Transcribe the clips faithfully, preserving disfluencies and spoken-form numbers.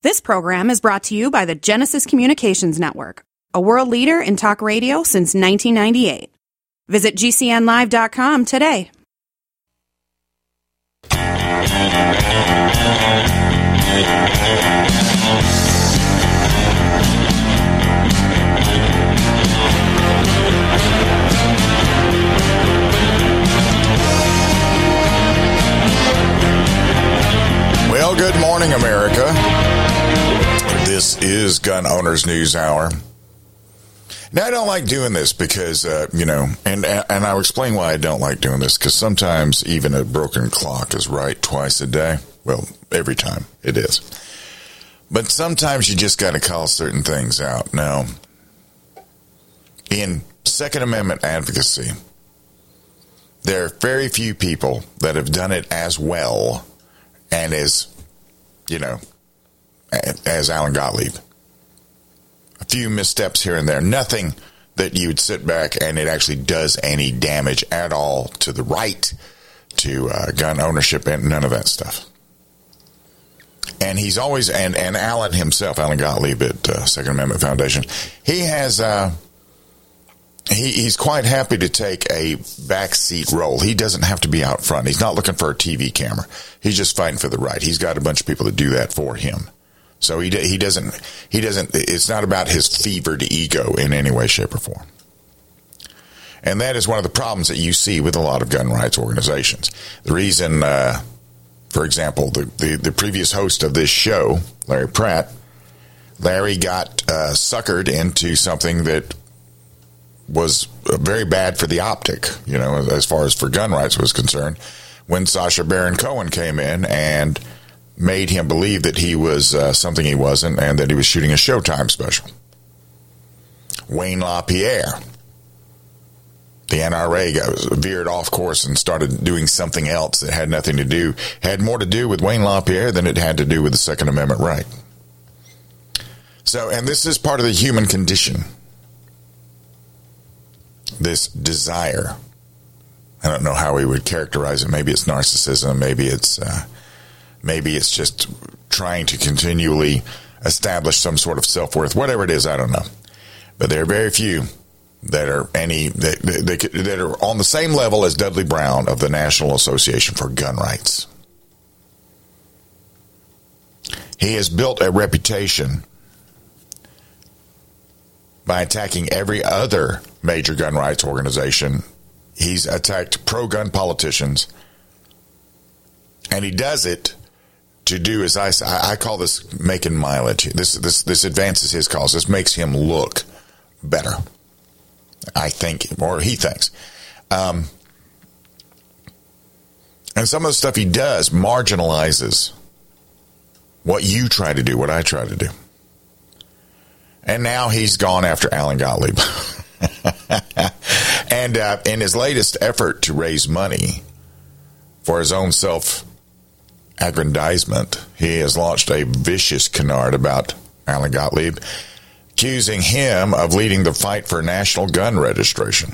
This program is brought to you by the Genesis Communications Network, a world leader in talk radio since nineteen ninety-eight. Visit G C N live dot com today. Well, good morning, America. This is Gun Owners News Hour. Now, I don't like doing this because, uh, you know, and and I'll explain why I don't like doing this, because sometimes even a broken clock is right twice a day. Well, every time it is. But sometimes you just got to call certain things out. Now, in Second Amendment advocacy, there are very few people that have done it as well and as, you know, as Alan Gottlieb. A few missteps here and there. Nothing that you would sit back and it actually does any damage at all to the right to uh, gun ownership and none of that stuff. And he's always, and, and Alan himself, Alan Gottlieb at uh, Second Amendment Foundation, he has, uh, he, he's quite happy to take a backseat role. He doesn't have to be out front. He's not looking for a T V camera. He's just fighting for the right. He's got a bunch of people to do that for him. So he he doesn't, he doesn't, it's not about his fevered ego in any way, shape, or form. And that is one of the problems that you see with a lot of gun rights organizations. The reason, uh, for example, the, the, the previous host of this show, Larry Pratt, Larry got uh, suckered into something that was very bad for the optic, you know, as far as for gun rights was concerned, when Sacha Baron Cohen came in and made him believe that he was uh, something he wasn't and that he was shooting a Showtime special. Wayne LaPierre, the N R A, got, veered off course and started doing something else that had nothing to do, had more to do with Wayne LaPierre than it had to do with the Second Amendment right. So, and this is part of the human condition. This desire. I don't know how we would characterize it. Maybe it's narcissism. Maybe it's uh, maybe it's just trying to continually establish some sort of self-worth. Whatever it is, I don't know. But there are very few that are any that, that, that are on the same level as Dudley Brown of the National Association for Gun Rights. He has built a reputation by attacking every other major gun rights organization. He's attacked pro-gun politicians, and he does it to do, as I I call this making mileage. This this this advances his cause. This makes him look better, I think, or he thinks. Um, and some of the stuff he does marginalizes what you try to do, what I try to do. And now he's gone after Alan Gottlieb. and uh, in his latest effort to raise money for his own self-aggrandizement, he has launched a vicious canard about Alan Gottlieb, accusing him of leading the fight for national gun registration.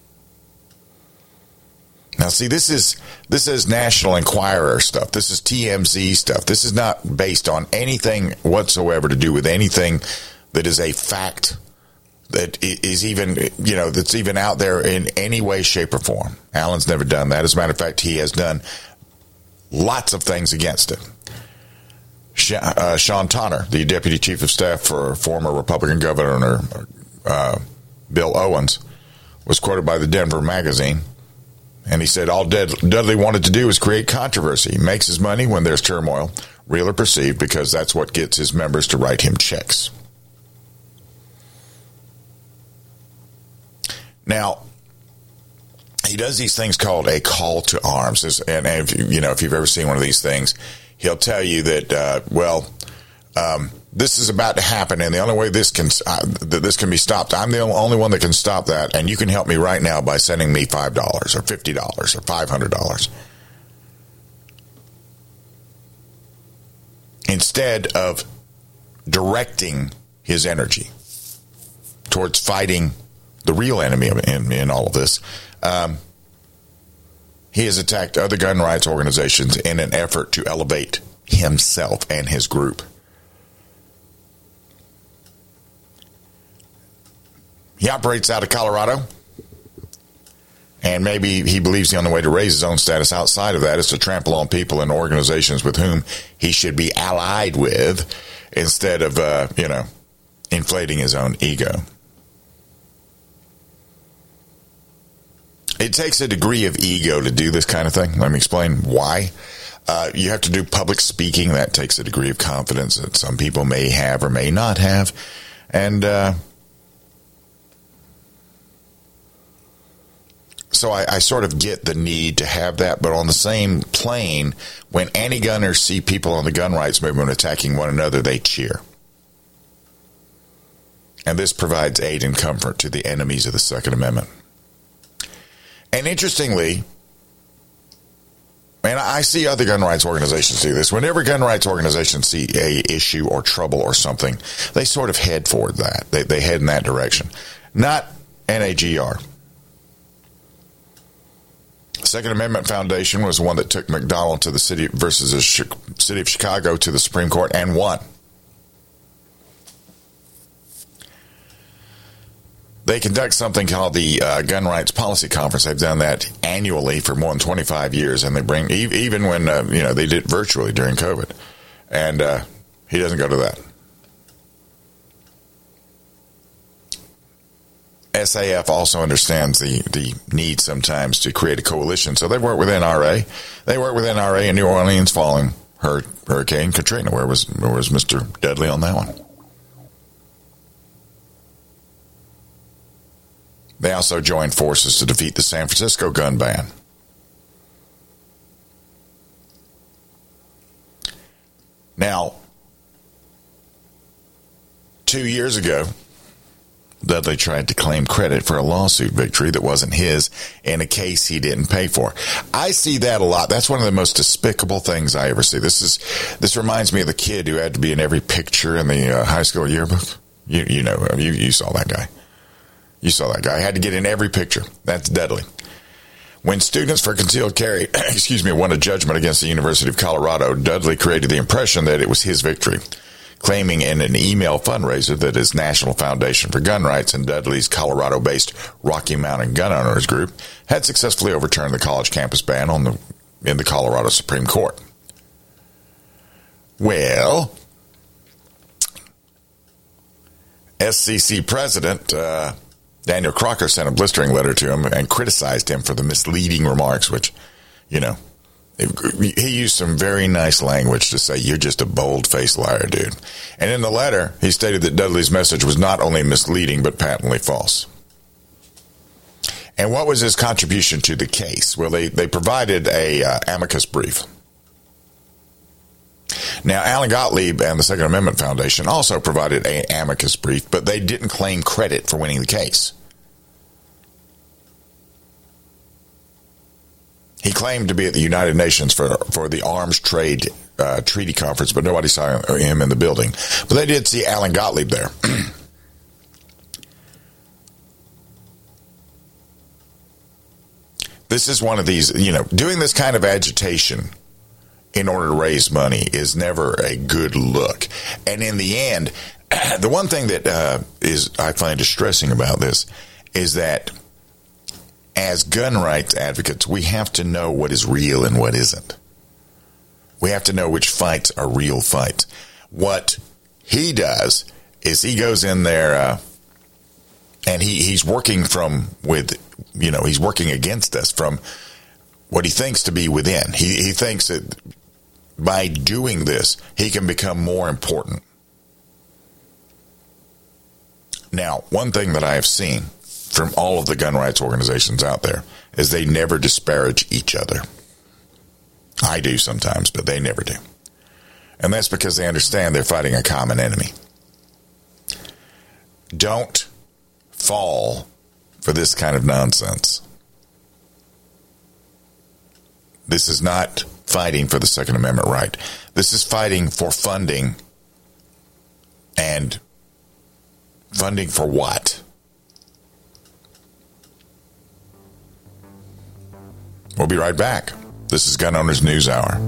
Now, see, this is this is National Enquirer stuff. This is T M Z stuff. This is not based on anything whatsoever to do with anything that is a fact that is even, you know, that's even out there in any way, shape, or form. Alan's never done that. As a matter of fact, he has done lots of things against it. Uh, Sean Tonner, the Deputy Chief of Staff for former Republican Governor uh, Bill Owens, was quoted by the Denver Magazine, and he said, all Dudley wanted to do was create controversy. He makes his money when there's turmoil, real or perceived, because that's what gets his members to write him checks. Now, he does these things called a call to arms. And, if, you know, if you've ever seen one of these things, he'll tell you that, uh, well, um, this is about to happen, and the only way this can uh, this can be stopped, I'm the only one that can stop that, and you can help me right now by sending me five dollars or fifty dollars or five hundred dollars. Instead of directing his energy towards fighting the real enemy in, in all of this, um, he has attacked other gun rights organizations in an effort to elevate himself and his group. He operates out of Colorado. And maybe he believes the only way to raise his own status outside of that is to trample on people and organizations with whom he should be allied with instead of, uh, you know, inflating his own ego. It takes a degree of ego to do this kind of thing. Let me explain why. Uh, you have to do public speaking. That takes a degree of confidence that some people may have or may not have. And, uh, So I, I sort of get the need to have that, but on the same plane, when anti-gunners see people on the gun rights movement attacking one another, they cheer. And this provides aid and comfort to the enemies of the Second Amendment. And interestingly, and I see other gun rights organizations do this, whenever gun rights organizations see a issue or trouble or something, they sort of head for that. They, they head in that direction. Not N A G R. Second Amendment Foundation was the one that took McDonald to the city versus the city of Chicago to the Supreme Court and won. They conduct something called the uh, Gun Rights Policy Conference. They've done that annually for more than twenty-five years, and they bring even when uh, you know they did it virtually during COVID, and uh, he doesn't go to that. S A F also understands the, the need sometimes to create a coalition. So they work with N R A. They work with N R A in New Orleans following her, Hurricane Katrina. Where was, where was Mister Dudley on that one? They also joined forces to defeat the San Francisco gun ban. Now, two years ago, Dudley tried to claim credit for a lawsuit victory that wasn't his in a case he didn't pay for. I see that a lot. That's one of the most despicable things I ever see. This is this reminds me of the kid who had to be in every picture in the uh, high school yearbook. You you know you you saw that guy. You saw that guy. Had to get in every picture. That's Dudley. When Students for Concealed Carry, excuse me, won a judgment against the University of Colorado, Dudley created the impression that it was his victory, claiming in an email fundraiser that his National Foundation for Gun Rights and Dudley's Colorado-based Rocky Mountain Gun Owners Group had successfully overturned the college campus ban on the in the Colorado Supreme Court. Well, S C C President uh, Daniel Crocker sent a blistering letter to him and criticized him for the misleading remarks, which, you know, he used some very nice language to say, you're just a bold-faced liar, dude. And in the letter, he stated that Dudley's message was not only misleading, but patently false. And what was his contribution to the case? Well, they, they provided a uh, amicus brief. Now, Alan Gottlieb and the Second Amendment Foundation also provided an amicus brief, but they didn't claim credit for winning the case. He claimed to be at the United Nations for, for the Arms Trade uh, Treaty Conference, but nobody saw him in the building. But they did see Alan Gottlieb there. This is one of these, you know, doing this kind of agitation in order to raise money is never a good look. And in the end, the one thing that uh, is I find distressing about this is that as gun rights advocates, we have to know what is real and what isn't. We have to know which fights are real fights. What he does is he goes in there uh, and he, he's working from with, you know, he's working against us from what he thinks to be within. He, he thinks that by doing this, he can become more important. Now, one thing that I have seen from all of the gun rights organizations out there is they never disparage each other. I do sometimes, but they never do. And that's because they understand they're fighting a common enemy. Don't fall for this kind of nonsense. This is not fighting for the Second Amendment right. This is fighting for funding. And funding for what? We'll be right back. This is Gun Owners News Hour.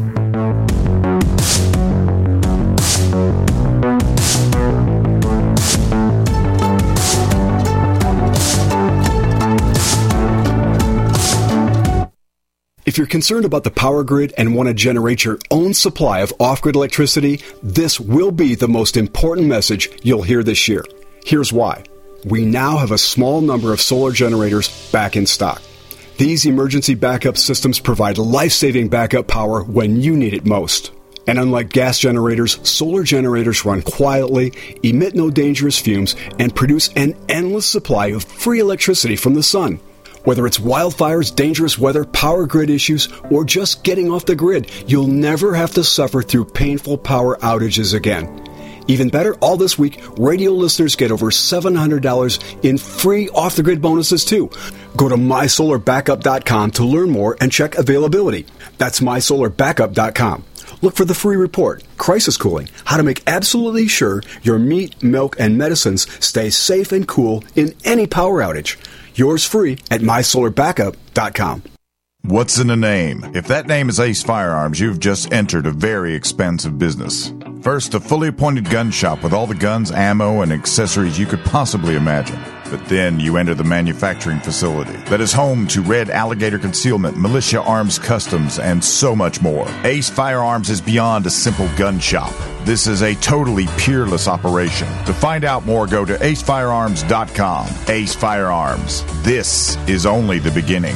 you're concerned about the power grid and want to generate your own supply of off-grid electricity, this will be the most important message you'll hear this year. Here's why. We now have a small number of solar generators back in stock. These emergency backup systems provide life-saving backup power when you need it most. And unlike gas generators, solar generators run quietly, emit no dangerous fumes, and produce an endless supply of free electricity from the sun. Whether it's wildfires, dangerous weather, power grid issues, or just getting off the grid, you'll never have to suffer through painful power outages again. Even better, all this week, radio listeners get over seven hundred dollars in free off-the-grid bonuses, too. Go to my solar backup dot com to learn more and check availability. That's my solar backup dot com. Look for the free report, Crisis Cooling, how to make absolutely sure your meat, milk, and medicines stay safe and cool in any power outage. Yours free at my solar backup dot com. What's in a name? If that name is Ace Firearms, you've just entered a very expensive business. First, a fully appointed gun shop with all the guns, ammo, and accessories you could possibly imagine. But then you enter the manufacturing facility that is home to Red Alligator Concealment, Militia Arms Customs, and so much more. Ace Firearms is beyond a simple gun shop. This is a totally peerless operation. To find out more, go to ace firearms dot com. Ace Firearms. This is only the beginning.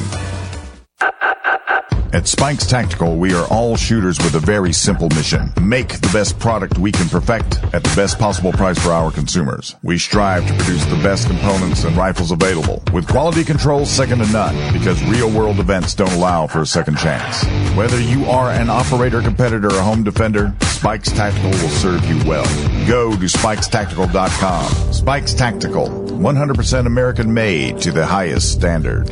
At Spikes Tactical, we are all shooters with a very simple mission. Make the best product we can perfect at the best possible price for our consumers. We strive to produce the best components and rifles available, with quality controls second to none, because real-world events don't allow for a second chance. Whether you are an operator, competitor, or home defender, Spikes Tactical will serve you well. Go to spikes tactical dot com. Spikes Tactical, one hundred percent American-made to the highest standard.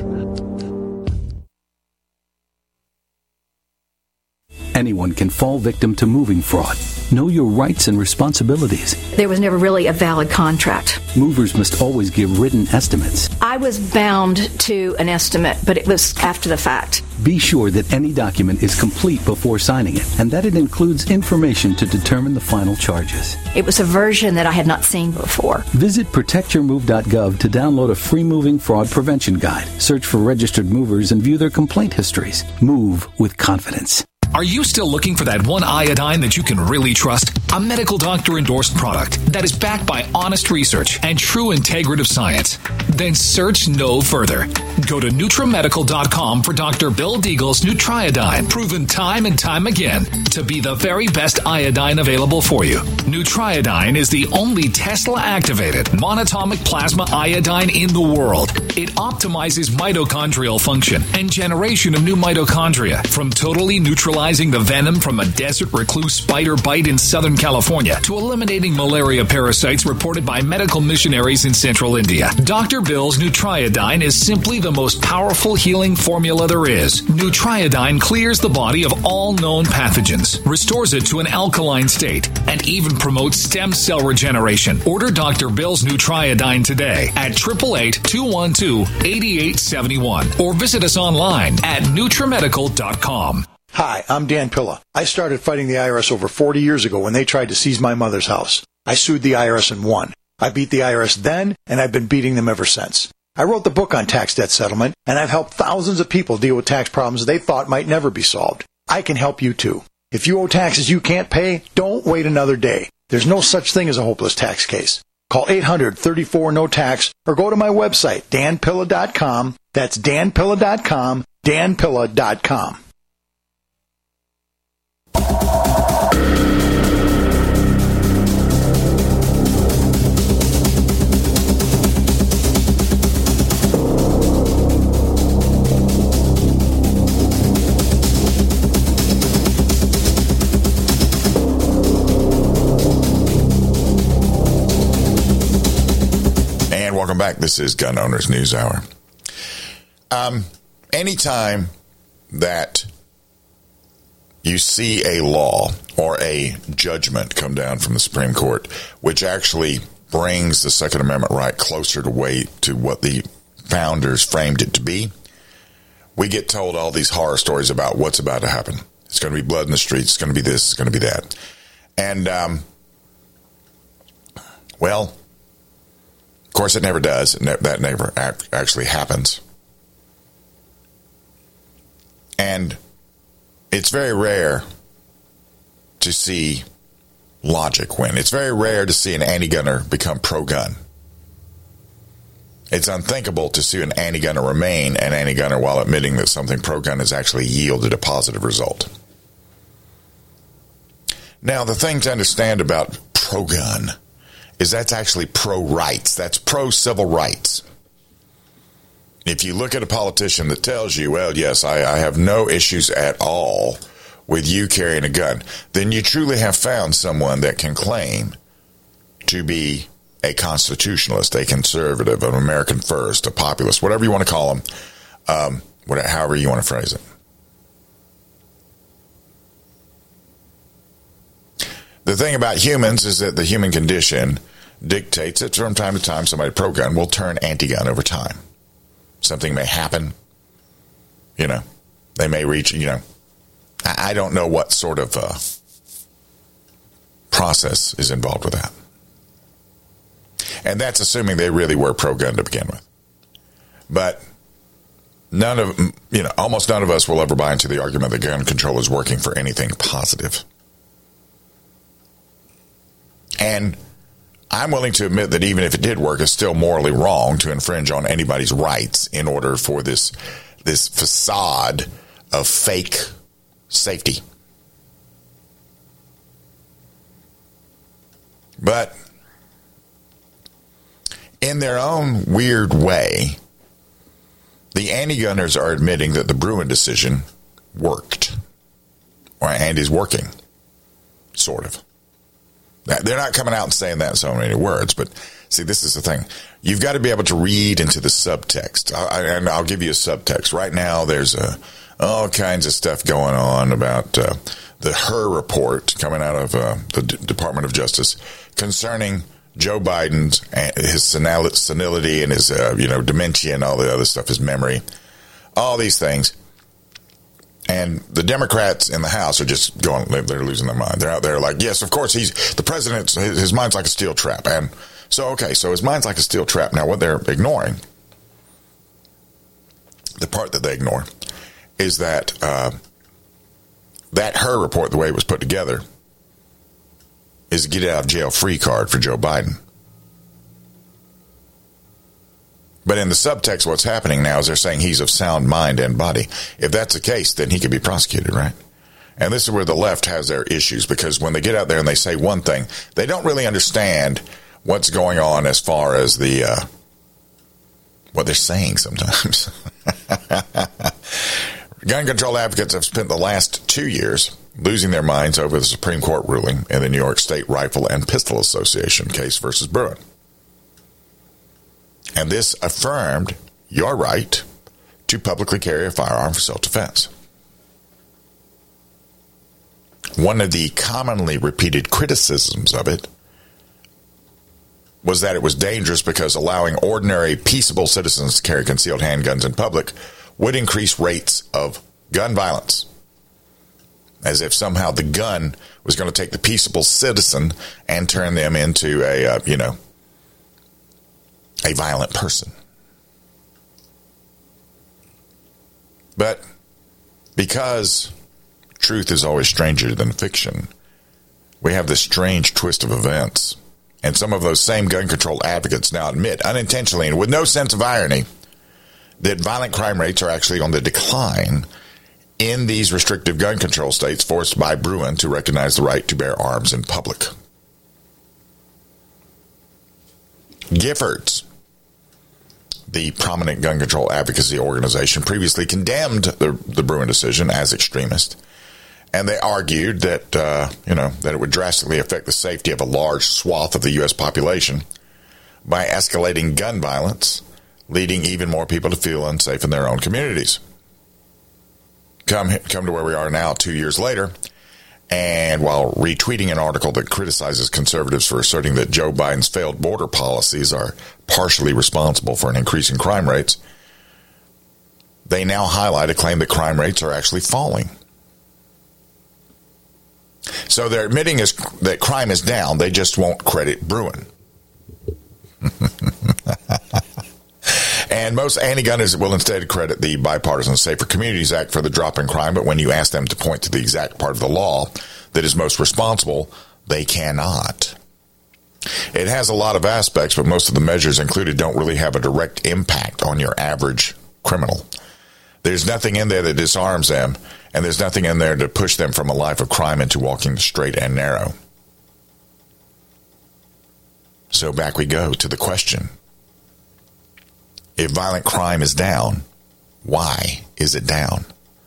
Anyone can fall victim to moving fraud. Know your rights and responsibilities. There was never really a valid contract. Movers must always give written estimates. I was bound to an estimate, but it was after the fact. Be sure that any document is complete before signing it, and that it includes information to determine the final charges. It was a version that I had not seen before. Visit protect your move dot gov to download a free moving fraud prevention guide. Search for registered movers and view their complaint histories. Move with confidence. Are you still looking for that one iodine that you can really trust? A medical doctor endorsed product that is backed by honest research and true integrative science? Then search no further. Go to Nutra Medical dot com for Doctor Bill Deagle's Nutriodine, proven time and time again to be the very best iodine available for you. Nutriodine is the only Tesla-activated monatomic plasma iodine in the world. It optimizes mitochondrial function and generation of new mitochondria from totally neutralizing the venom from a desert recluse spider bite in Southern California to eliminating malaria parasites reported by medical missionaries in central India. Doctor Bill's Nutriodine is simply the most powerful healing formula there is. Nutriodine clears the body of all known pathogens, restores it to an alkaline state, and even promotes stem cell regeneration. Order Doctor Bill's Nutriodine today at eight eight eight, two one two, eight eight seven one or visit us online at Nutra Medical dot com. Hi, I'm Dan Pilla. I started fighting the I R S over forty years ago when they tried to seize my mother's house. I sued the I R S and won. I beat the I R S then, and I've been beating them ever since. I wrote the book on tax debt settlement, and I've helped thousands of people deal with tax problems they thought might never be solved. I can help you too. If you owe taxes you can't pay, don't wait another day. There's no such thing as a hopeless tax case. Call eight hundred, thirty-four, no tax or go to my website, dan pilla dot com. That's dan pilla dot com, dan pilla dot com. And welcome back. This is Gun Owners News Hour. Um, anytime that you see a law or a judgment come down from the Supreme Court, which actually brings the Second Amendment right closer to way to what the founders framed it to be, we get told all these horror stories about what's about to happen. It's going to be blood in the streets. It's going to be this. It's going to be that. And, um, well, of course, it never does. It ne- that never ac- actually happens. And it's very rare to see logic win. It's very rare to see an anti-gunner become pro-gun. It's unthinkable to see an anti-gunner remain an anti-gunner while admitting that something pro-gun has actually yielded a positive result. Now, the thing to understand about pro-gun is that's actually pro-rights. That's pro-civil rights. If you look at a politician that tells you, well, yes, I, I have no issues at all with you carrying a gun, then you truly have found someone that can claim to be a constitutionalist, a conservative, an American first, a populist, whatever you want to call them, um, whatever, however you want to phrase it. The thing about humans is that the human condition dictates that from time to time somebody pro-gun will turn anti-gun over time. Something may happen, you know, they may reach, you know, I, I don't know what sort of uh, process is involved with that. And that's assuming they really were pro-gun to begin with. But none of, you know, almost none of us will ever buy into the argument that gun control is working for anything positive. And I'm willing to admit that even if it did work, it's still morally wrong to infringe on anybody's rights in order for this this facade of fake safety. But in their own weird way, the anti-gunners are admitting that the Bruen decision worked, or and is working, sort of. They're not coming out and saying that in so many words, but see, this is the thing. You've got to be able to read into the subtext. I, and I'll give you a subtext. Right now, there's a, all kinds of stuff going on about uh, the Hur report coming out of uh, the D- Department of Justice concerning Joe Biden's, his senil- senility and his, uh, you know, dementia and all the other stuff, his memory, all these things. And the Democrats in the House are just going, they're losing their mind. They're out there like, yes, of course, he's the president, his, his mind's like a steel trap. And so, okay, so his mind's like a steel trap. Now, what they're ignoring, the part that they ignore, is that uh, that Hur report, the way it was put together, is a get out of jail free card for Joe Biden. But in the subtext, what's happening now is they're saying he's of sound mind and body. If that's the case, then he could be prosecuted, right? And this is where the left has their issues, because when they get out there and they say one thing, they don't really understand what's going on as far as the uh, what they're saying sometimes. Gun control advocates have spent the last two years losing their minds over the Supreme Court ruling in the New York State Rifle and Pistol Association case versus Bruen. And this affirmed your right to publicly carry a firearm for self-defense. One of the commonly repeated criticisms of it was that it was dangerous because allowing ordinary, peaceable citizens to carry concealed handguns in public would increase rates of gun violence. As if somehow the gun was going to take the peaceable citizen and turn them into a, uh, you know, a violent person. But because truth is always stranger than fiction, we have this strange twist of events. And some of those same gun control advocates now admit, unintentionally and with no sense of irony, that violent crime rates are actually on the decline in these restrictive gun control states forced by Bruen to recognize the right to bear arms in public. Giffords, the prominent gun control advocacy organization, previously condemned the, the Bruen decision as extremist. And they argued that, uh, you know, that it would drastically affect the safety of a large swath of the U S population by escalating gun violence, leading even more people to feel unsafe in their own communities. Come, come to where we are now two years later, and while retweeting an article that criticizes conservatives for asserting that Joe Biden's failed border policies are partially responsible for an increase in crime rates, they now highlight a claim that crime rates are actually falling. So they're admitting is, that crime is down, they just won't credit Bruen. And most anti-gunners will instead credit the Bipartisan Safer Communities Act for the drop in crime, but when you ask them to point to the exact part of the law that is most responsible, they cannot. It has a lot of aspects, but most of the measures included don't really have a direct impact on your average criminal. There's nothing in there that disarms them, and there's nothing in there to push them from a life of crime into walking the straight and narrow. So back we go to the question. If violent crime is down, why is it down?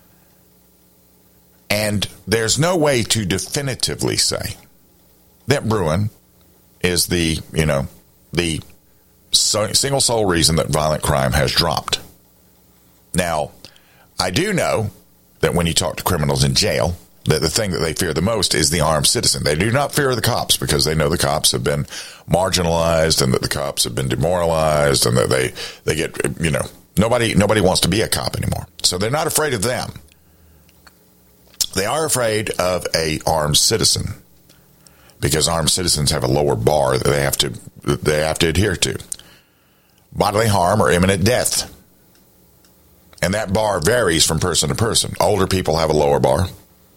And there's no way to definitively say that Bruen is the, you know, the single sole reason that violent crime has dropped. Now, I do know that when you talk to criminals in jail, that the thing that they fear the most is the armed citizen. They do not fear the cops because they know the cops have been marginalized and that the cops have been demoralized and that they, they get, you know, nobody, nobody wants to be a cop anymore. So they're not afraid of them. They are afraid of a armed citizen because armed citizens have a lower bar that they have to, they have to adhere to. Bodily harm or imminent death. And that bar varies from person to person. Older people have a lower bar.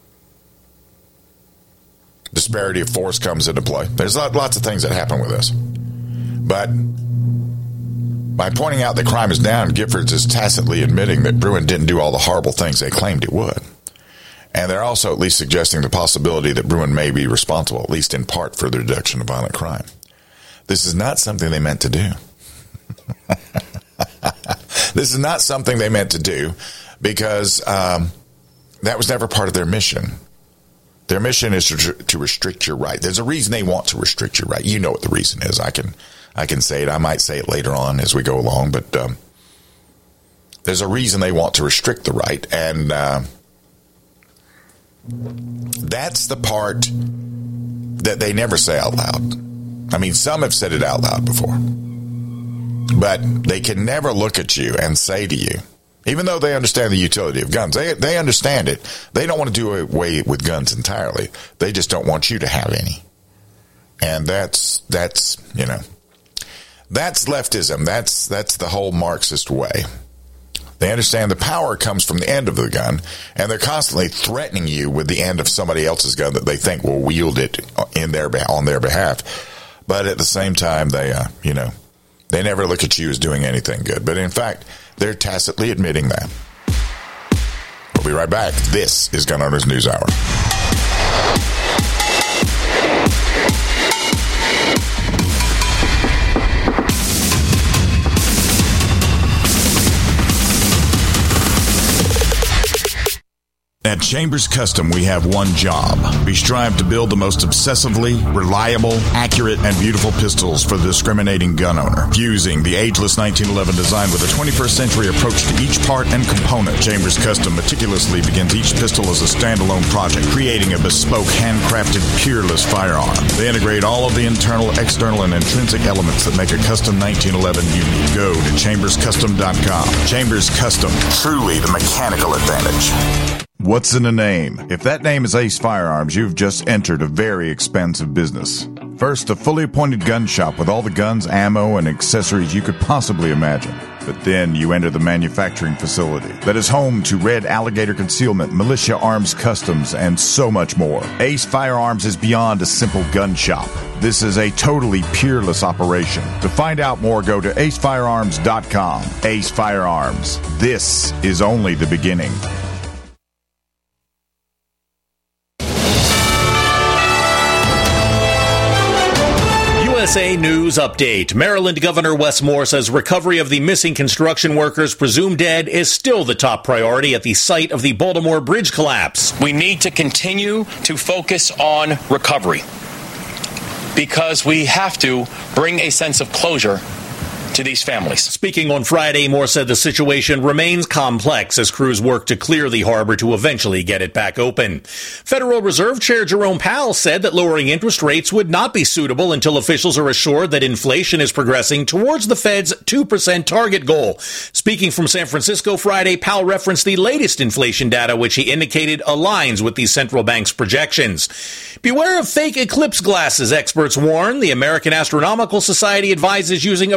Disparity of force comes into play. There's lots of things that happen with this. But by pointing out that crime is down, Giffords is tacitly admitting that Bruen didn't do all the horrible things they claimed it would. And they're also at least suggesting the possibility that Bruen may be responsible, at least in part, for the reduction of violent crime. This is not something they meant to do. This is not something they meant to do because um, that was never part of their mission. Their mission is to, to restrict your right. There's a reason they want to restrict your right. You know what the reason is. I can I can say it. I might say it later on as we go along, but um, there's a reason they want to restrict the right, and uh, that's the part that they never say out loud. I mean, some have said it out loud before. But they can never look at you and say to you, even though they understand the utility of guns, they they understand it. They don't want to do away with guns entirely. They just don't want you to have any. And that's, that's you know, that's leftism. That's, that's the whole Marxist way. They understand the power comes from the end of the gun, and they're constantly threatening you with the end of somebody else's gun that they think will wield it in their on their behalf. But at the same time, they, uh, you know, they never look at you as doing anything good. But in fact, they're tacitly admitting that. We'll be right back. This is Gun Owners News Hour. At Chambers Custom, we have one job. We strive to build the most obsessively reliable, accurate, and beautiful pistols for the discriminating gun owner. Fusing the ageless nineteen eleven design with a twenty-first century approach to each part and component, Chambers Custom meticulously begins each pistol as a standalone project, creating a bespoke, handcrafted, peerless firearm. They integrate all of the internal, external, and intrinsic elements that make a custom nineteen eleven unique. Go to chambers custom dot com. Chambers Custom, truly the mechanical advantage. What's in a name? If that name is Ace Firearms, you've just entered a very expensive business. First, a fully appointed gun shop with all the guns, ammo, and accessories you could possibly imagine. But then you enter the manufacturing facility that is home to Red Alligator Concealment, Militia Arms Customs, and so much more. Ace Firearms is beyond a simple gun shop. This is a totally peerless operation. To find out more, go to ace firearms dot com. Ace Firearms. This is only the beginning. U S A News Update. Maryland Governor Wes Moore says recovery of the missing construction workers presumed dead is still the top priority at the site of the Baltimore Bridge collapse. We need to continue to focus on recovery because we have to bring a sense of closure to these families. Speaking on Friday, Moore said the situation remains complex as crews work to clear the harbor to eventually get it back open. Federal Reserve Chair Jerome Powell said that lowering interest rates would not be suitable until officials are assured that inflation is progressing towards the Fed's two percent target goal. Speaking from San Francisco Friday, Powell referenced the latest inflation data, which he indicated aligns with the central bank's projections. Beware of fake eclipse glasses, experts warn. The American Astronomical Society advises using approved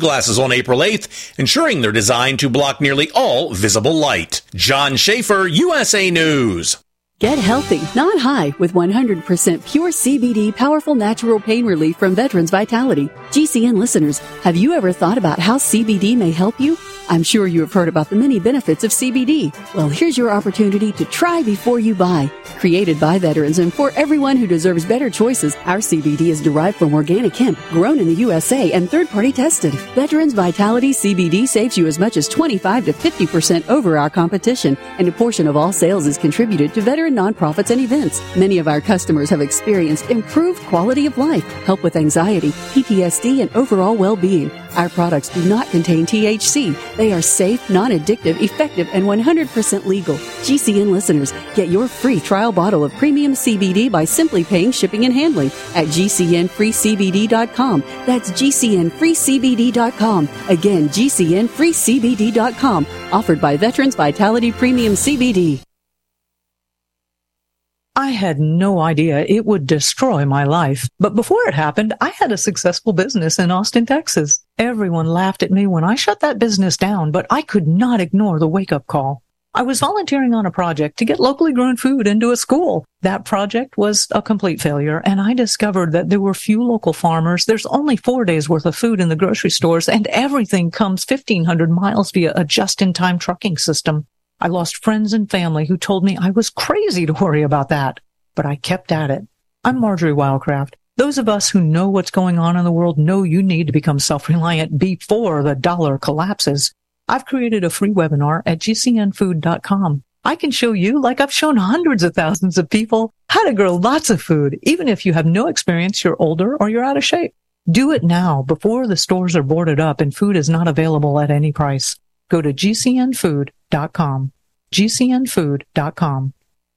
glasses on April eighth, ensuring they're designed to block nearly all visible light. John Schaefer, U S A News. Get healthy, not high, with one hundred percent pure C B D powerful natural pain relief from Veterans Vitality. G C N listeners, have you ever thought about how C B D may help you? I'm sure you have heard about the many benefits of C B D. Well, here's your opportunity to try before you buy. Created by veterans and for everyone who deserves better choices, our C B D is derived from organic hemp, grown in the U S A and third-party tested. Veterans Vitality C B D saves you as much as twenty-five to fifty percent over our competition, and a portion of all sales is contributed to veteran nonprofits and events. Many of our customers have experienced improved quality of life, help with anxiety, P T S D, and overall well-being. Our products do not contain T H C. They are safe, non-addictive, effective, and one hundred percent legal. G C N listeners, get your free trial bottle of premium C B D by simply paying shipping and handling at G C N free C B D dot com. That's G C N free C B D dot com. Again, G C N free C B D dot com. Offered by Veterans Vitality Premium C B D. I had no idea it would destroy my life. But before it happened, I had a successful business in Austin, Texas. Everyone laughed at me when I shut that business down, but I could not ignore the wake-up call. I was volunteering on a project to get locally grown food into a school. That project was a complete failure, and I discovered that there were few local farmers. There's only four days worth of food in the grocery stores, and everything comes fifteen hundred miles via a just-in-time trucking system. I lost friends and family who told me I was crazy to worry about that, but I kept at it. I'm Marjorie Wildcraft. Those of us who know what's going on in the world know you need to become self-reliant before the dollar collapses. I've created a free webinar at G C N food dot com. I can show you, like I've shown hundreds of thousands of people, how to grow lots of food, even if you have no experience, you're older, or you're out of shape. Do it now before the stores are boarded up and food is not available at any price. Go to G C N food dot com. G C N food dot com.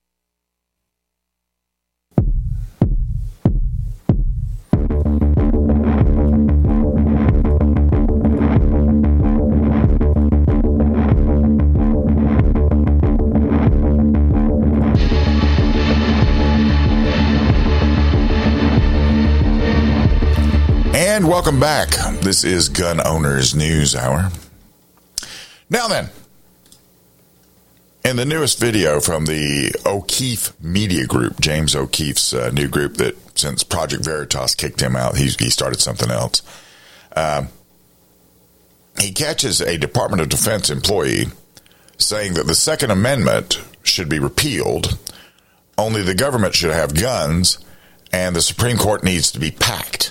And welcome back. This is Gun Owners News Hour. Now then, in the newest video from the O'Keefe Media Group, James O'Keefe's uh, new group that since Project Veritas kicked him out, he, he started something else. Um, he catches a Department of Defense employee saying that the Second Amendment should be repealed, only the government should have guns, and the Supreme Court needs to be packed.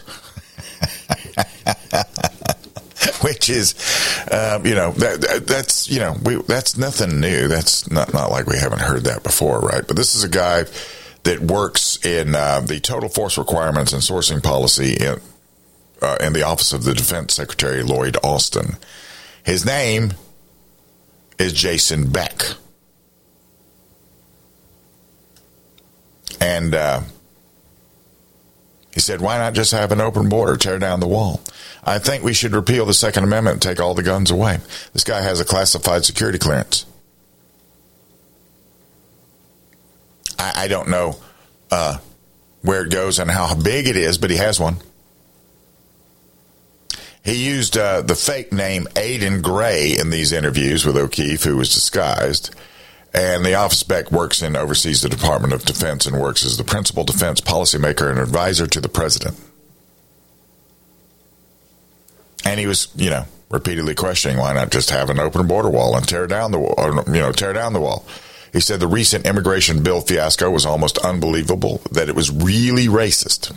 Which is, uh, you know, that, that, that's, you know, we, that's nothing new. That's not, not like we haven't heard that before, right? But this is a guy that works in uh, the Total Force Requirements and Sourcing Policy in, uh, in the Office of the Defense Secretary, Lloyd Austin. His name is Jason Beck. And uh, he said, why not just have an open border, tear down the wall? I think we should repeal the Second Amendment and take all the guns away. This guy has a classified security clearance. I, I don't know uh, where it goes and how big it is, but he has one. He used uh, the fake name Aidan Gray in these interviews with O'Keefe, who was disguised. And the office Beck works in, oversees the Department of Defense and works as the principal defense policymaker and advisor to the president. And he was, you know, repeatedly questioning why not just have an open border wall and tear down the wall, or, you know, tear down the wall. He said the recent immigration bill fiasco was almost unbelievable, that it was really racist.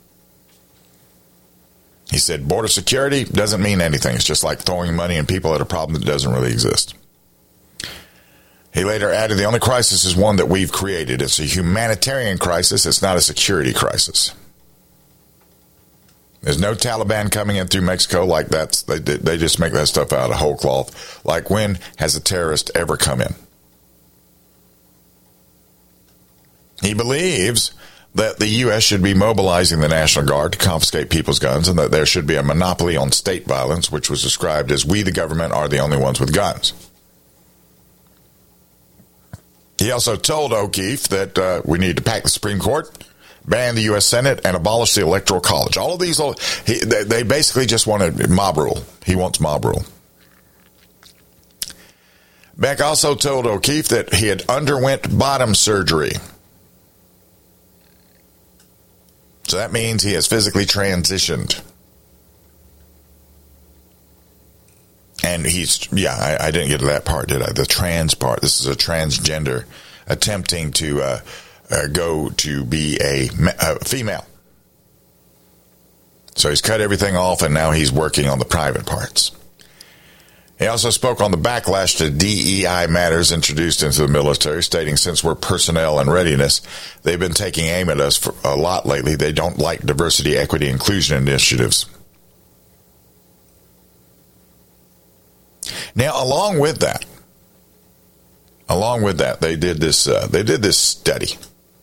He said border security doesn't mean anything. It's just like throwing money and people at a problem that doesn't really exist. He later added, the only crisis is one that we've created. It's a humanitarian crisis. It's not a security crisis. There's no Taliban coming in through Mexico like that. They, they just make that stuff out of whole cloth. Like, when has a terrorist ever come in? He believes that the U S should be mobilizing the National Guard to confiscate people's guns, and that there should be a monopoly on state violence, which was described as we, the government, are the only ones with guns. He also told O'Keefe that uh, we need to pack the Supreme Court, ban the U S Senate, and abolish the Electoral College. All of these, he, they, they basically just wanted mob rule. He wants mob rule. Beck also told O'Keefe that he had underwent bottom surgery. So that means he has physically transitioned. And he's, yeah, I, I didn't get to that part, did I? The trans part. This is a transgender attempting to uh, uh, go to be a, a female. So he's cut everything off, and now he's working on the private parts. He also spoke on the backlash to D E I matters introduced into the military, stating since we're personnel and readiness, they've been taking aim at us for a lot lately. They don't like diversity, equity, inclusion initiatives. Now, along with that, along with that, they did this. Uh, they did this study,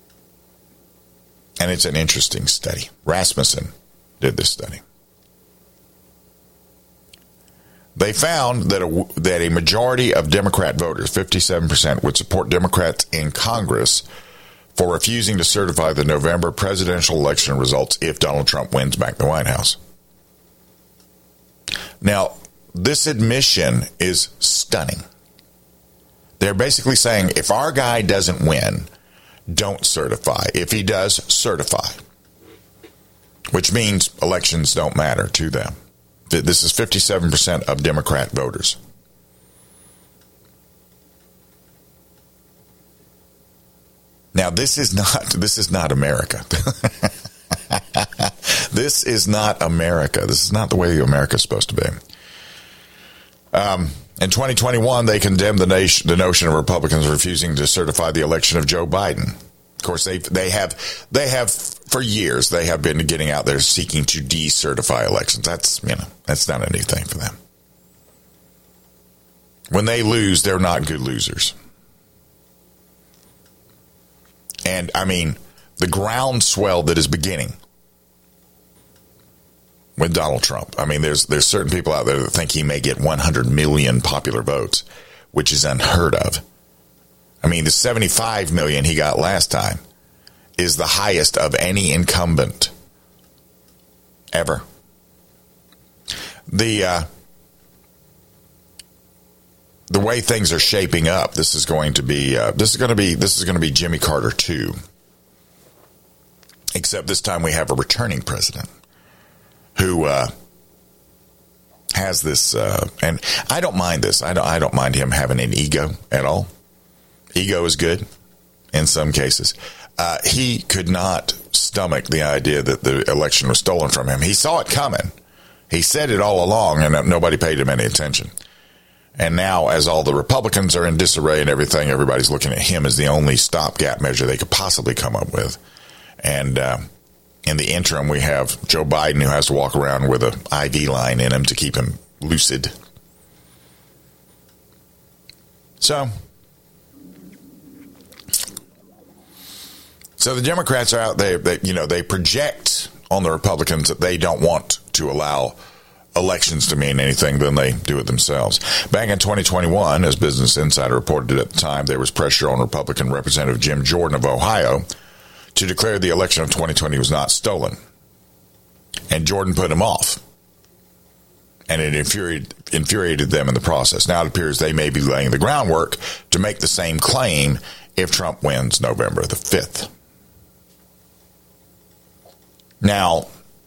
and it's an interesting study. Rasmussen did this study. They found that a, that a majority of Democrat voters, fifty-seven percent, would support Democrats in Congress for refusing to certify the November presidential election results if Donald Trump wins back the White House. Now, this admission is stunning. They're basically saying, if our guy doesn't win, don't certify. If he does, certify. Which means elections don't matter to them. This is fifty-seven percent of Democrat voters. Now, this is not this is not America. This is not America. This is not the way America is supposed to be. Um, in twenty twenty-one, they condemned the, nation, the notion of Republicans refusing to certify the election of Joe Biden. Of course, they they have they have for years they have been getting out there seeking to decertify elections. That's you know that's not a new thing for them. When they lose, they're not good losers. And I mean, the groundswell that is beginning with Donald Trump. I mean, there's there's certain people out there that think he may get one hundred million popular votes, which is unheard of. I mean, the seventy-five million he got last time is the highest of any incumbent ever. The uh, the way things are shaping up, this is going to be uh, this is going to be this is going to be Jimmy Carter two, except this time we have a returning president who uh, has this, uh, and I don't mind this. I don't. I don't mind him having an ego at all. Ego is good in some cases. Uh, he could not stomach the idea that the election was stolen from him. He saw it coming. He said it all along, and nobody paid him any attention. And now, as all the Republicans are in disarray and everything, everybody's looking at him as the only stopgap measure they could possibly come up with. And uh, in the interim, we have Joe Biden, who has to walk around with an I V line in him to keep him lucid. So... So the Democrats are out there, they, you know, they project on the Republicans that they don't want to allow elections to mean anything, then they do it themselves. Back in twenty twenty-one, as Business Insider reported at the time, there was pressure on Republican Representative Jim Jordan of Ohio to declare the election of twenty twenty was not stolen. And Jordan put him off. And it infuriated, infuriated them in the process. Now it appears they may be laying the groundwork to make the same claim if Trump wins November the fifth. Now,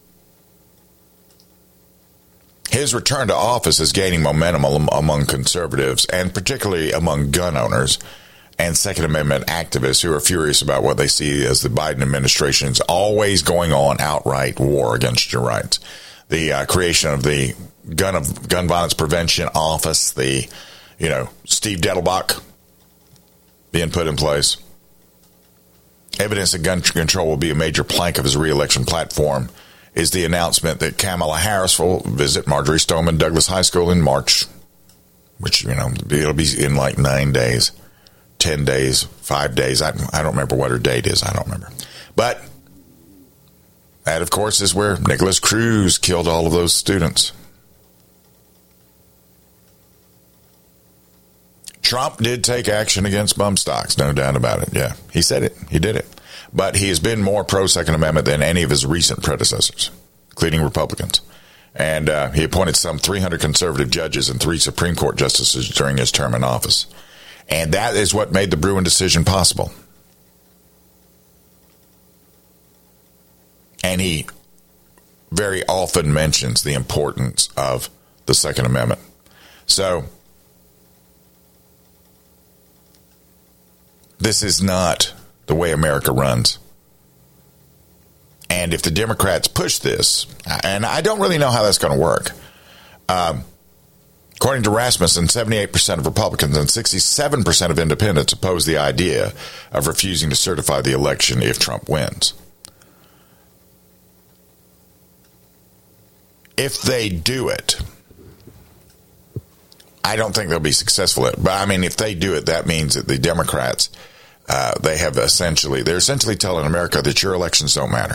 his return to office is gaining momentum among conservatives, and particularly among gun owners and Second Amendment activists who are furious about what they see as the Biden administration's always going on outright war against your rights. The uh, creation of the gun of gun violence prevention office, the, you know, Steve Dettelbach being put in place. Evidence that gun control will be a major plank of his re-election platform is the announcement that Kamala Harris will visit Marjorie Stoneman Douglas High School in March, which, you know, it'll be in like nine days, ten days, five days. I, I don't remember what her date is. I don't remember. But that, of course, is where Nicholas Cruz killed all of those students. Trump did take action against bump stocks, no doubt about it. Yeah, he said it. He did it. but he has been more pro-Second Amendment than any of his recent predecessors, including Republicans. And uh, he appointed some three hundred conservative judges and three Supreme Court justices during his term in office. And that is what made the Bruen decision possible. And he very often mentions the importance of the Second Amendment. So, this is not the way America runs. And if the Democrats push this, and I don't really know how that's going to work, um, according to Rasmussen, seventy-eight percent of Republicans and sixty-seven percent of independents oppose the idea of refusing to certify the election if Trump wins. If they do it, I don't think they'll be successful at it. But I mean, if they do it, that means that the Democrats, uh, they have essentially, they're essentially telling America that your elections don't matter.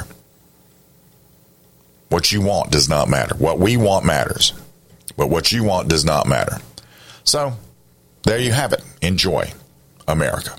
What you want does not matter. What we want matters. But what you want does not matter. So, there you have it. Enjoy America.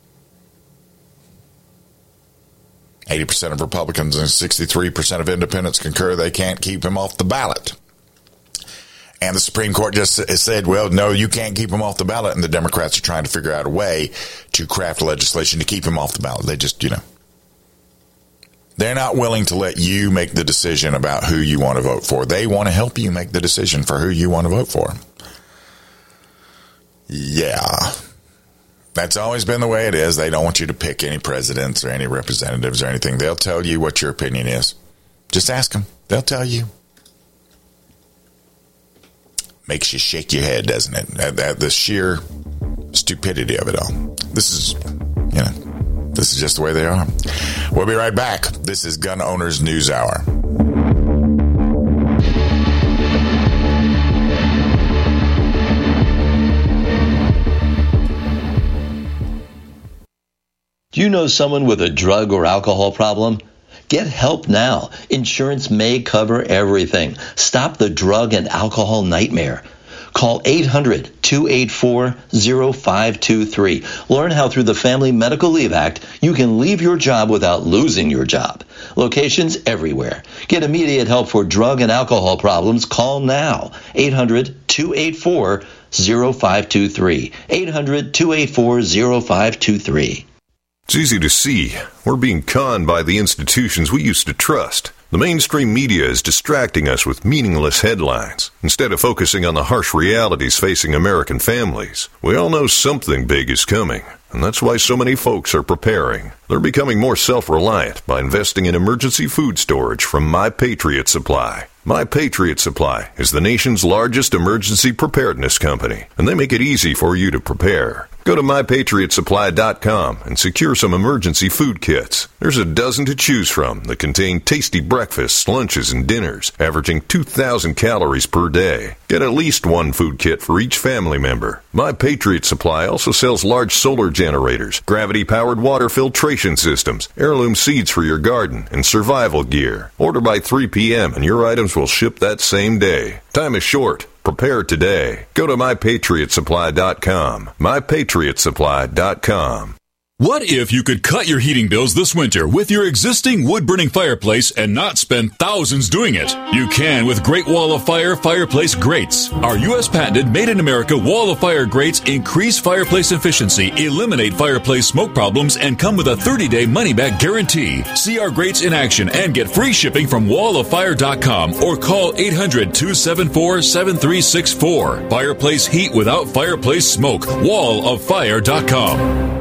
eighty percent of Republicans and sixty-three percent of independents concur they can't keep him off the ballot. And the Supreme Court just said, well, no, you can't keep him off the ballot. And the Democrats are trying to figure out a way to craft legislation to keep him off the ballot. They just, you know, they're not willing to let you make the decision about who you want to vote for. They want to help you make the decision for who you want to vote for. Yeah. That's always been the way it is. They don't want you to pick any presidents or any representatives or anything. They'll tell you what your opinion is. Just ask them. They'll tell you. Makes you shake your head, doesn't it? That, that, the sheer stupidity of it all. This is, you know, this is just the way they are. We'll be right back. This is Gun Owners News Hour. Do you know someone with a drug or alcohol problem? Get help now. Insurance may cover everything. Stop the drug and alcohol nightmare. Call eight hundred, two eight four, zero five two three. Learn how through the Family Medical Leave Act you can leave your job without losing your job. Locations everywhere. Get immediate help for drug and alcohol problems. Call now. eight hundred, two eight four, zero five two three. eight hundred, two eight four, zero five two three. It's easy to see. We're being conned by the institutions we used to trust. The mainstream media is distracting us with meaningless headlines instead of focusing on the harsh realities facing American families. We all know something big is coming, and that's why so many folks are preparing. They're becoming more self-reliant by investing in emergency food storage from My Patriot Supply. My Patriot Supply is the nation's largest emergency preparedness company, and they make it easy for you to prepare. Go to my patriot supply dot com and secure some emergency food kits. There's a dozen to choose from that contain tasty breakfasts, lunches, and dinners, averaging two thousand calories per day. Get at least one food kit for each family member. My Patriot Supply also sells large solar generators, gravity-powered water filtration systems, heirloom seeds for your garden, and survival gear. Order by three p.m. and your items will ship that same day. Time is short. Prepare today. Go to my patriot supply dot com. my patriot supply dot com. What if you could cut your heating bills this winter with your existing wood-burning fireplace and not spend thousands doing it? You can with Great Wall of Fire fireplace grates. Our U S patented made-in-America Wall of Fire grates increase fireplace efficiency, eliminate fireplace smoke problems, and come with a thirty-day money-back guarantee. See our grates in action and get free shipping from wall of fire dot com or call eight hundred, two seven four, seven three six four. Fireplace heat without fireplace smoke. wall of fire dot com.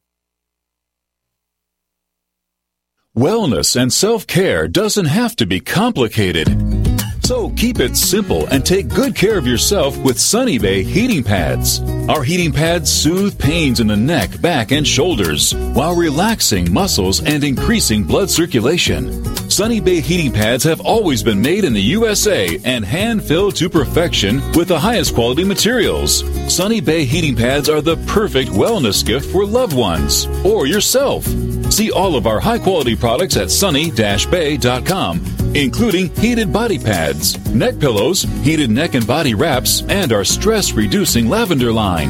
Wellness and self-care doesn't have to be complicated. So keep it simple and take good care of yourself with Sunny Bay heating pads. Our heating pads soothe pains in the neck, back, and shoulders while relaxing muscles and increasing blood circulation. Sunny Bay heating pads have always been made in the U S A and hand-filled to perfection with the highest quality materials. Sunny Bay heating pads are the perfect wellness gift for loved ones or yourself. See all of our high-quality products at sunny dash bay dot com, including heated body pads, neck pillows, heated neck and body wraps, and our stress-reducing lavender line.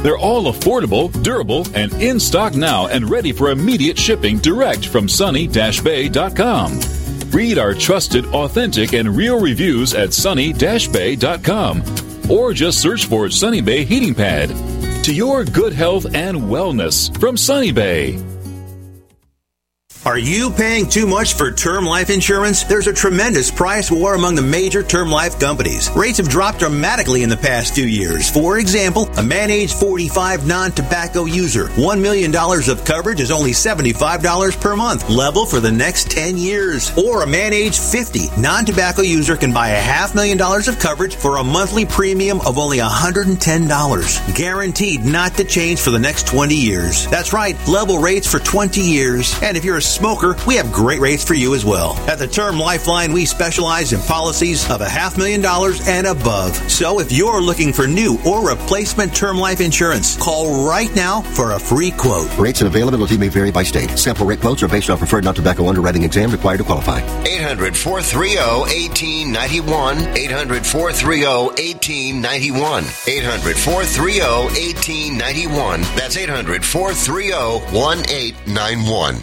They're all affordable, durable, and in stock now and ready for immediate shipping direct from sunny dash bay dot com. Read our trusted, authentic, and real reviews at sunny dash bay dot com or just search for Sunny Bay Heating Pad. To your good health and wellness from Sunny Bay. Are you paying too much for term life insurance? There's a tremendous price war among the major term life companies. Rates have dropped dramatically in the past few years. For example, a man age forty-five non-tobacco user, one million dollars of coverage is only seventy-five dollars per month, level for the next ten years. Or a man age fifty non-tobacco user can buy a half million dollars of coverage for a monthly premium of only one hundred ten dollars. Guaranteed not to change for the next twenty years. That's right, level rates for twenty years. And if you're a smoker, we have great rates for you as well. At the Term Lifeline, we specialize in policies of a half million dollars and above. So if you're looking for new or replacement term life insurance, call right now for a free quote. Rates and availability may vary by state. Sample rate quotes are based on preferred non-tobacco underwriting exam required to qualify. eight hundred, four three zero, one eight nine one. eight hundred, four three zero, one eight nine one. eight hundred, four three zero, one eight nine one. That's eight hundred, four three zero, one eight nine one.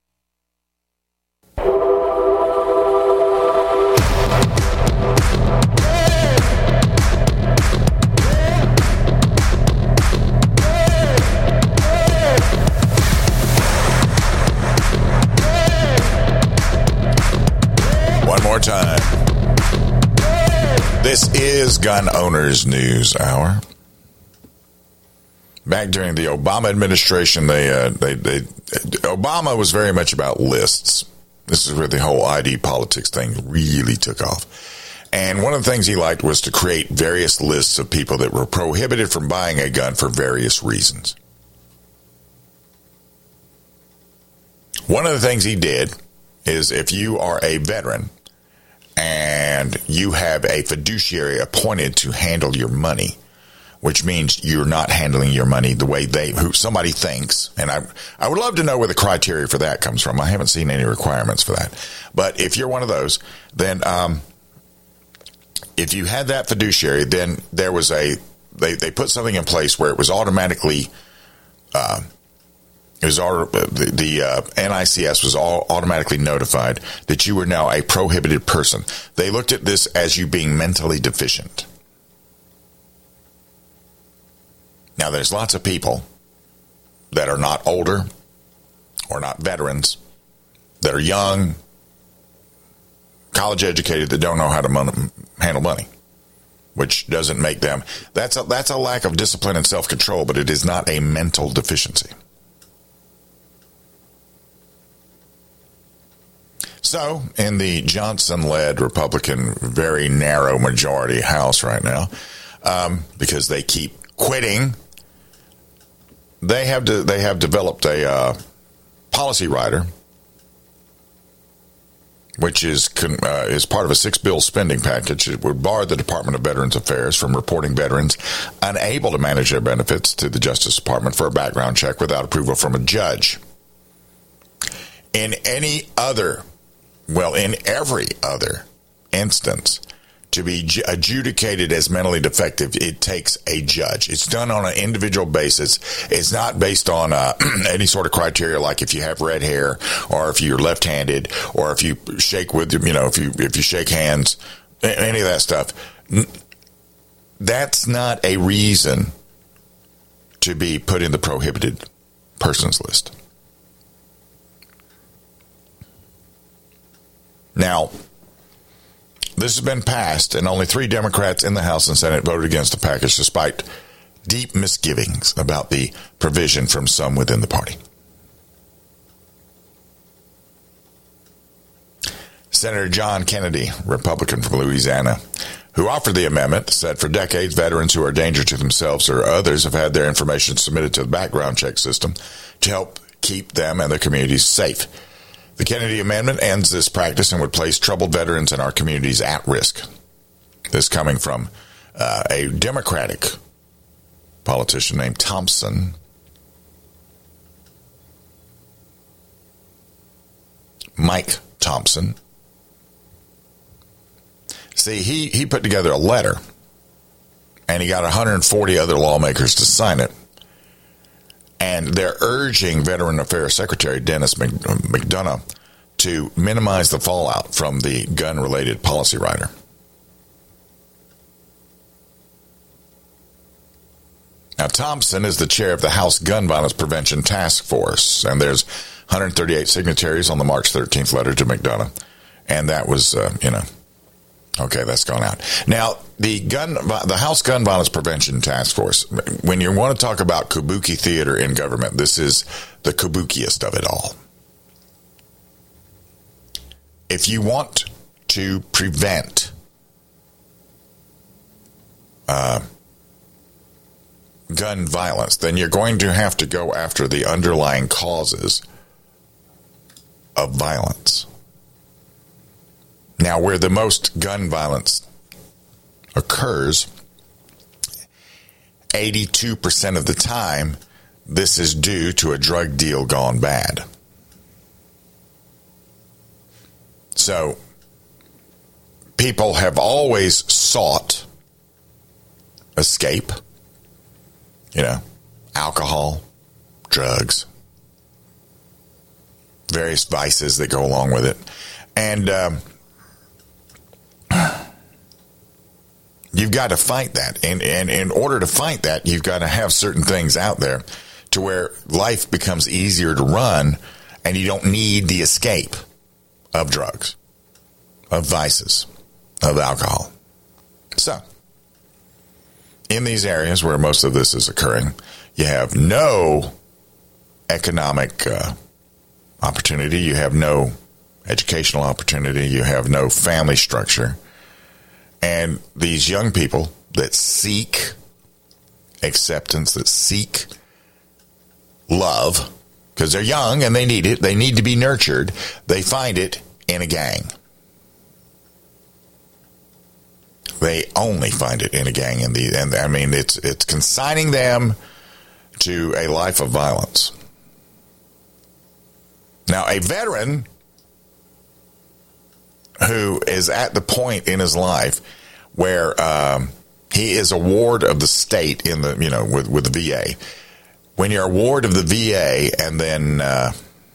One more time. This is Gun Owners News Hour. Back during the Obama administration, they, uh, they, they, Obama was very much about lists. This is where the whole I D politics thing really took off. And one of the things he liked was to create various lists of people that were prohibited from buying a gun for various reasons. One of the things he did is if you are a veteran and you have a fiduciary appointed to handle your money, which means you're not handling your money the way they, who somebody thinks. And I, I would love to know where the criteria for that comes from. I haven't seen any requirements for that. But if you're one of those, then, um, if you had that fiduciary, then there was a, they, they put something in place where it was automatically, uh, it was all, the, the uh, N I C S was all automatically notified that you were now a prohibited person. They looked at this as you being mentally deficient. Now, there's lots of people that are not older or not veterans, that are young, college educated, that don't know how to mon- handle money, which doesn't make them. That's a, that's a lack of discipline and self-control, but it is not a mental deficiency. So, in the Johnson-led Republican, very narrow majority House right now, um, because they keep quitting, they have to, they have developed a uh, policy rider, which is con, uh, is part of a six-bill spending package. It would bar the Department of Veterans Affairs from reporting veterans unable to manage their benefits to the Justice Department for a background check without approval from a judge. In any other Well, in every other instance, to be adjudicated as mentally defective, it takes a judge. It's done on an individual basis. It's not based on uh, any sort of criteria, like if you have red hair, or if you're left-handed, or if you shake with, you know, if you if you shake hands, any of that stuff. That's not a reason to be put in the prohibited persons list. Now, this has been passed, and only three Democrats in the House and Senate voted against the package, despite deep misgivings about the provision from some within the party. Senator John Kennedy, Republican from Louisiana, who offered the amendment, said for decades veterans who are a danger to themselves or others have had their information submitted to the background check system to help keep them and their communities safe. The Kennedy Amendment ends this practice and would place troubled veterans in our communities at risk. This coming from uh, a Democratic politician named Thompson. Mike Thompson. See, he, he put together a letter, and he got one hundred forty other lawmakers to sign it. And they're urging Veteran Affairs Secretary Dennis McDonough to minimize the fallout from the gun-related policy rider. Now, Thompson is the chair of the House Gun Violence Prevention Task Force, and there's one hundred thirty-eight signatories on the March thirteenth letter to McDonough, and that was, uh, you know, okay, that's gone out. Now, the gun, the House Gun Violence Prevention Task Force, when you want to talk about kabuki theater in government, this is the kabukiest of it all. If you want to prevent uh, gun violence, then you're going to have to go after the underlying causes of violence. Now, where the most gun violence occurs, eighty-two percent of the time, this is due to a drug deal gone bad. So, people have always sought escape. You know, alcohol, drugs, various vices that go along with it. And um, you've got to fight that. And, and in order to fight that, you've got to have certain things out there to where life becomes easier to run and you don't need the escape of drugs, of vices, of alcohol. So, in these areas where most of this is occurring, you have no economic uh, opportunity, you have no educational opportunity, you have no family structure. And these young people that seek acceptance, that seek love, because they're young and they need it, they need to be nurtured, they find it in a gang. They only find it in a gang, in the, and I mean, it's it's consigning them to a life of violence. Now, a veteran who is at the point in his life where um, he is a ward of the state in the, you know, with with the V A. When you're a ward of the V A, and then uh,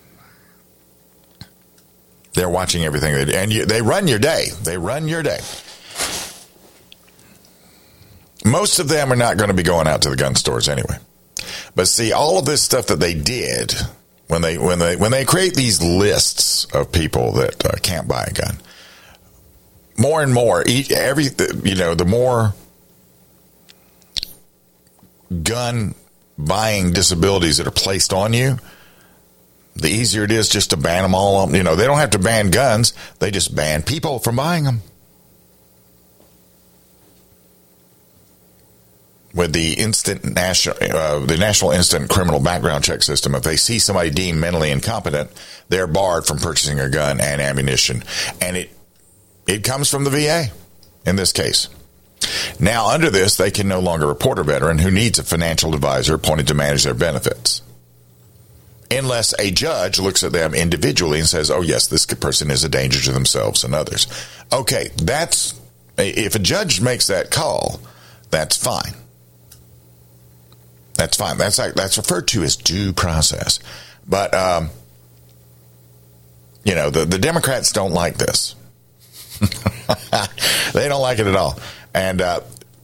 they're watching everything, they do, and you, they run your day. They run your day. Most of them are not going to be going out to the gun stores anyway. But see, all of this stuff that they did when they when they when they create these lists of people that uh, can't buy a gun, more and more, each, every you know, the more gun buying disabilities that are placed on you, the easier it is just to ban them all. You know, they don't have to ban guns; they just ban people from buying them. With the instant national, uh, the National Instant Criminal Background Check System, if they see somebody deemed mentally incompetent, they're barred from purchasing a gun and ammunition, and it it comes from the V A in this case. Now, under this, they can no longer report a veteran who needs a financial advisor appointed to manage their benefits, unless a judge looks at them individually and says, "Oh, yes, this person is a danger to themselves and others." Okay, that's if a judge makes that call, that's fine. That's fine. That's like, that's referred to as due process. But, um, you know, the, the Democrats don't like this. They don't like it at all. And uh,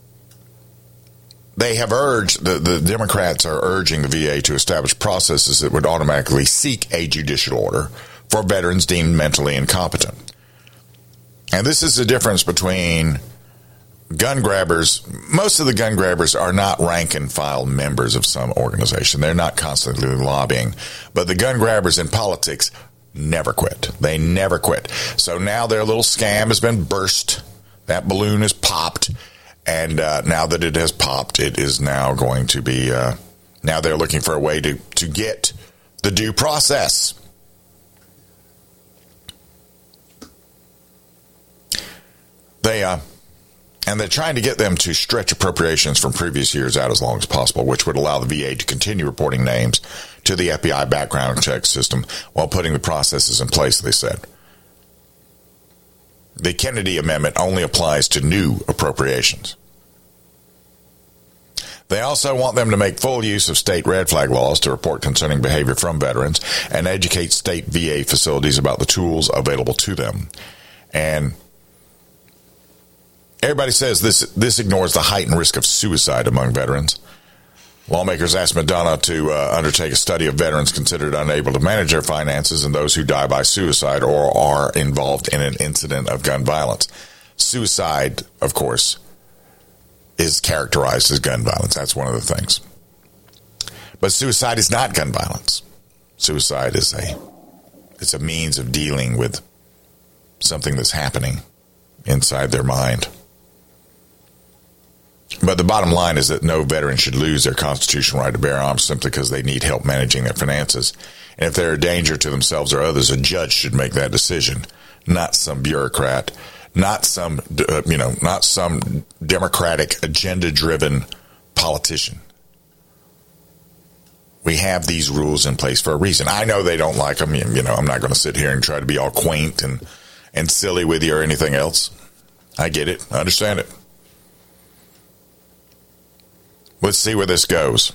they have urged, the, the Democrats are urging the V A to establish processes that would automatically seek a judicial order for veterans deemed mentally incompetent. And this is the difference between gun grabbers. Most of the gun grabbers are not rank and file members of some organization. They're not constantly lobbying. But the gun grabbers in politics never quit. They never quit. So now their little scam has been burst. That balloon has popped. And uh, now that it has popped, it is now going to be, uh, now they're looking for a way to, to get the due process. They, uh, And they're trying to get them to stretch appropriations from previous years out as long as possible, which would allow the V A to continue reporting names to the F B I background check system while putting the processes in place, they said. The Kennedy Amendment only applies to new appropriations. They also want them to make full use of state red flag laws to report concerning behavior from veterans and educate state V A facilities about the tools available to them. And everybody says this this ignores the heightened risk of suicide among veterans. Lawmakers asked Madonna to uh, undertake a study of veterans considered unable to manage their finances and those who die by suicide or are involved in an incident of gun violence. Suicide, of course, is characterized as gun violence. That's one of the things. But suicide is not gun violence. Suicide is a it's a means of dealing with something that's happening inside their mind. But the bottom line is that no veteran should lose their constitutional right to bear arms simply because they need help managing their finances. And if they're a danger to themselves or others, a judge should make that decision, not some bureaucrat, not some, uh, you know, not some Democratic agenda-driven politician. We have these rules in place for a reason. I know they don't like them. You know, I'm not going to sit here and try to be all quaint and, and silly with you or anything else. I get it. I understand it. Let's see where this goes.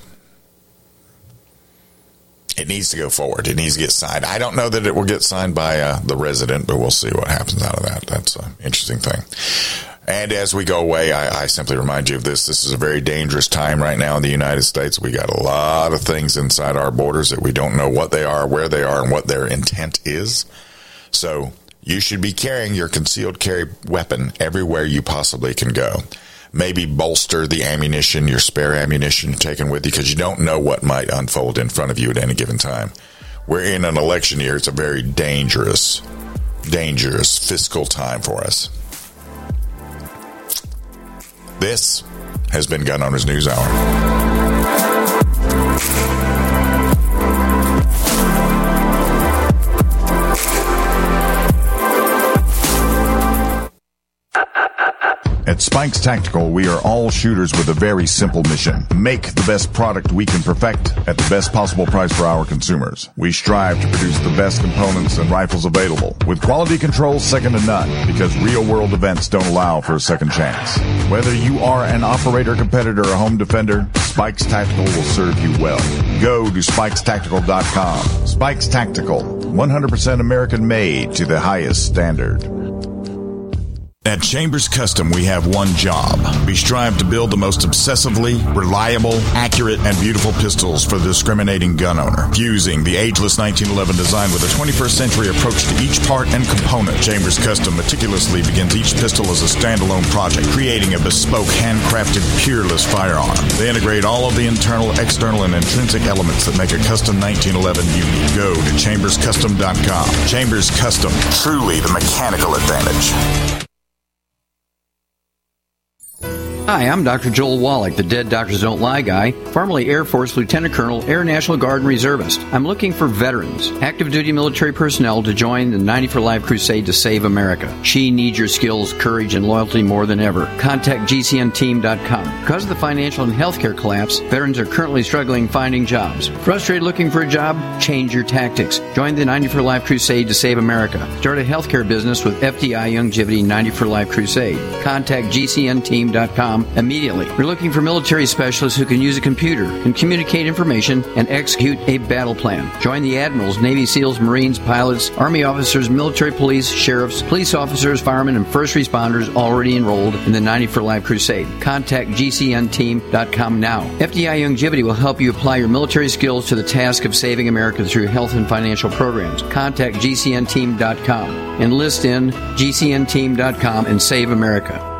It needs to go forward. It needs to get signed. I don't know that it will get signed by uh, the resident, but we'll see what happens out of that. That's an interesting thing. And as we go away, I, I simply remind you of this. This is a very dangerous time right now in the United States. We got a lot of things inside our borders that we don't know what they are, where they are, and what their intent is. So you should be carrying your concealed carry weapon everywhere you possibly can go. Maybe bolster the ammunition, your spare ammunition taken with you, because you don't know what might unfold in front of you at any given time. We're in an election year. It's a very dangerous, dangerous fiscal time for us. This has been Gun Owners News Hour. At Spikes Tactical, we are all shooters with a very simple mission. Make the best product we can perfect at the best possible price for our consumers. We strive to produce the best components and rifles available, with quality control second to none, because real-world events don't allow for a second chance. Whether you are an operator, competitor, or home defender, Spikes Tactical will serve you well. Go to spikes tactical dot com. Spikes Tactical, one hundred percent American-made to the highest standard. At Chambers Custom, we have one job. We strive to build the most obsessively reliable, accurate, and beautiful pistols for the discriminating gun owner. Fusing the ageless nineteen eleven design with a twenty-first century approach to each part and component, Chambers Custom meticulously begins each pistol as a standalone project, creating a bespoke, handcrafted, peerless firearm. They integrate all of the internal, external, and intrinsic elements that make a custom nineteen eleven unique. Go to chambers custom dot com. Chambers Custom, truly the mechanical advantage. Hi, I'm Doctor Joel Wallach, the Dead Doctors Don't Lie guy, formerly Air Force Lieutenant Colonel, Air National Guard and Reservist. I'm looking for veterans, active duty military personnel to join the ninety for Life crusade to save America. She needs your skills, courage, and loyalty more than ever. Contact G C N team dot com. Because of the financial and healthcare collapse, veterans are currently struggling finding jobs. Frustrated looking for a job? Change your tactics. Join the ninety for Life crusade to save America. Start a healthcare business with F D I Longevity ninety for Life crusade. Contact G C N team dot com immediately. We're looking for military specialists who can use a computer and communicate information and execute a battle plan. Join the admirals, Navy SEALs, Marines, pilots, Army officers, military police, sheriffs, police officers, firemen, and first responders already enrolled in the ninety for Life crusade. Contact G C N team dot com now. F D I Longevity will help you apply your military skills to the task of saving America through health and financial programs. Contact G C N team dot com. Enlist in G C N team dot com and save America.